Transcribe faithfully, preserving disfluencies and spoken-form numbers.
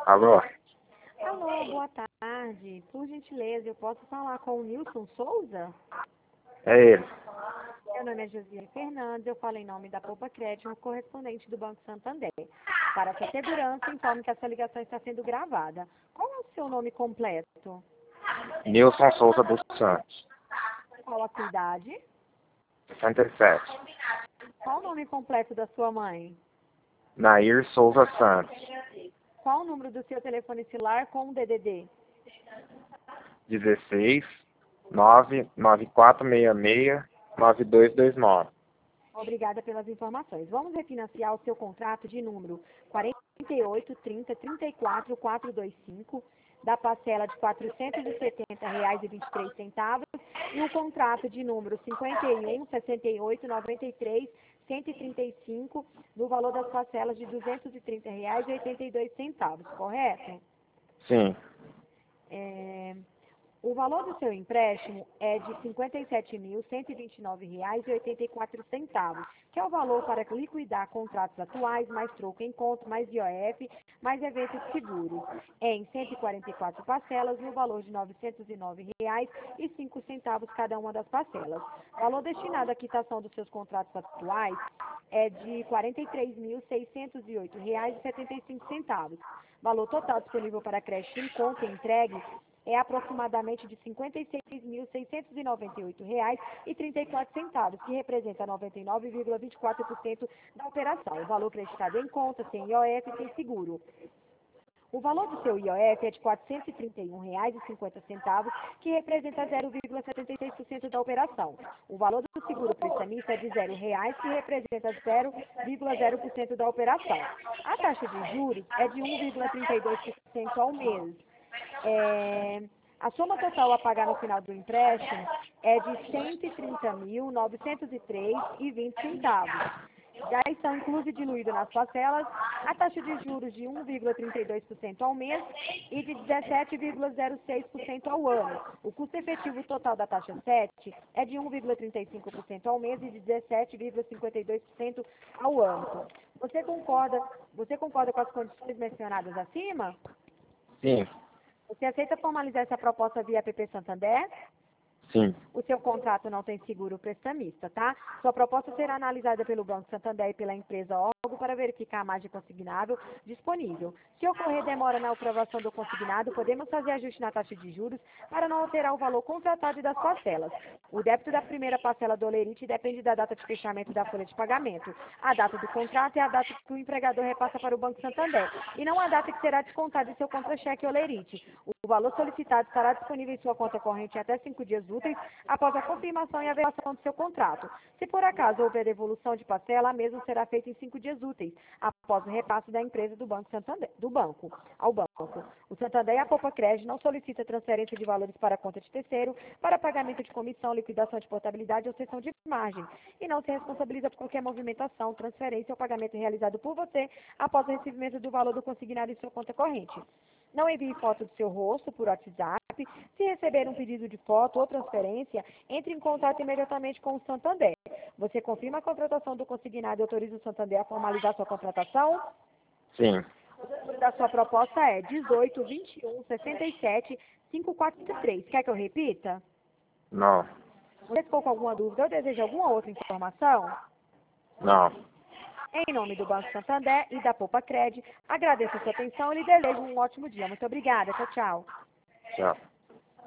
Alô? Alô, boa tarde. Por gentileza, eu posso falar com o Nilson Souza? É ele. Meu nome é Josiane Fernandes, eu falo em nome da Poupa Crédito, correspondente do Banco Santander. Para sua segurança, informe que essa ligação está sendo gravada. Qual é o seu nome completo? Nilson Souza dos Santos. Qual a sua idade? sessenta e sete. Qual o nome completo da sua mãe? Nair Souza Santos. Qual o número do seu telefone celular com o D D D? dezesseis, nove nove quatro seis seis, nove dois dois nove. Obrigada pelas informações. Vamos refinanciar o seu contrato de número quarenta e oito, trinta, trinta e quatro, quatrocentos e vinte e cinco, da parcela de quatrocentos e setenta reais e vinte e três centavos, e o contrato de número cinquenta e um, sessenta e oito, noventa e três, cento e trinta e cinco, no valor das parcelas de duzentos e trinta reais e oitenta e dois centavos, correto? Sim. É... O valor do seu empréstimo é de cinquenta e sete mil, cento e vinte e nove reais e oitenta e quatro centavos, que é o valor para liquidar contratos atuais, mais troco em conta, mais I O F, mais eventos de seguros, em cento e quarenta e quatro parcelas, no valor de novecentos e nove reais e cinco centavos cada uma das parcelas. O valor destinado à quitação dos seus contratos atuais é de quarenta e três mil, seiscentos e oito reais e setenta e cinco centavos. Valor total disponível para crédito em conta e entregue é aproximadamente de cinquenta e seis mil, seiscentos e noventa e oito reais e trinta e quatro centavos, que representa noventa e nove vírgula vinte e quatro por cento da operação. O valor creditado em conta, sem I O F e sem seguro. O valor do seu I O F é de quatrocentos e trinta e um reais e cinquenta centavos, que representa zero vírgula setenta e seis por cento da operação. O valor do seguro prestamista é de zero reais, que representa zero vírgula zero por cento da operação. A taxa de juros é de um vírgula trinta e dois por cento ao mês. É, a soma total a pagar no final do empréstimo é de cento e trinta mil, novecentos e três reais e vinte centavos. Já estão inclusos e diluídos nas parcelas a taxa de juros de um vírgula trinta e dois por cento ao mês e de dezessete vírgula zero seis por cento ao ano. O custo efetivo total da taxa sete é de um vírgula trinta e cinco por cento ao mês e de dezessete vírgula cinquenta e dois por cento ao ano. Você concorda, você concorda com as condições mencionadas acima? Sim. Você aceita formalizar essa proposta via P P Santander? Sim. O seu contrato não tem seguro prestamista, tá? Sua proposta será analisada pelo Banco Santander e pela empresa órgão para verificar a margem consignável disponível. Se ocorrer demora na aprovação do consignado, podemos fazer ajuste na taxa de juros para não alterar o valor contratado e das parcelas. O débito da primeira parcela do Olerite depende da data de fechamento da folha de pagamento. A data do contrato é a data que o empregador repassa para o Banco Santander, e não a data que será descontada em seu contra-cheque Olerite. O valor solicitado estará disponível em sua conta corrente até cinco dias úteis após a confirmação e avaliação do seu contrato. Se por acaso houver devolução de parcela, a mesma será feita em cinco dias úteis, após o repasse da empresa do Banco Santander, do banco ao banco. O Santander e a Poupa Crédito não solicitam transferência de valores para a conta de terceiro, para pagamento de comissão, liquidação de portabilidade ou cessão de margem, e não se responsabiliza por qualquer movimentação, transferência ou pagamento realizado por você após o recebimento do valor do consignado em sua conta corrente. Não envie foto do seu rosto por WhatsApp. Se receber um pedido de foto ou transferência, entre em contato imediatamente com o Santander. Você confirma a contratação do consignado e autoriza o Santander a formalizar sua contratação? Sim. O número da sua proposta é dezoito, vinte e um, sessenta e sete, quinhentos e quarenta e três. Quer que eu repita? Não. Você ficou com alguma dúvida ou deseja alguma outra informação? Não. Em nome do Banco Santander e da Poupa Crédito, agradeço a sua atenção e lhe desejo um ótimo dia. Muito obrigada. Tchau, tchau. Tchau.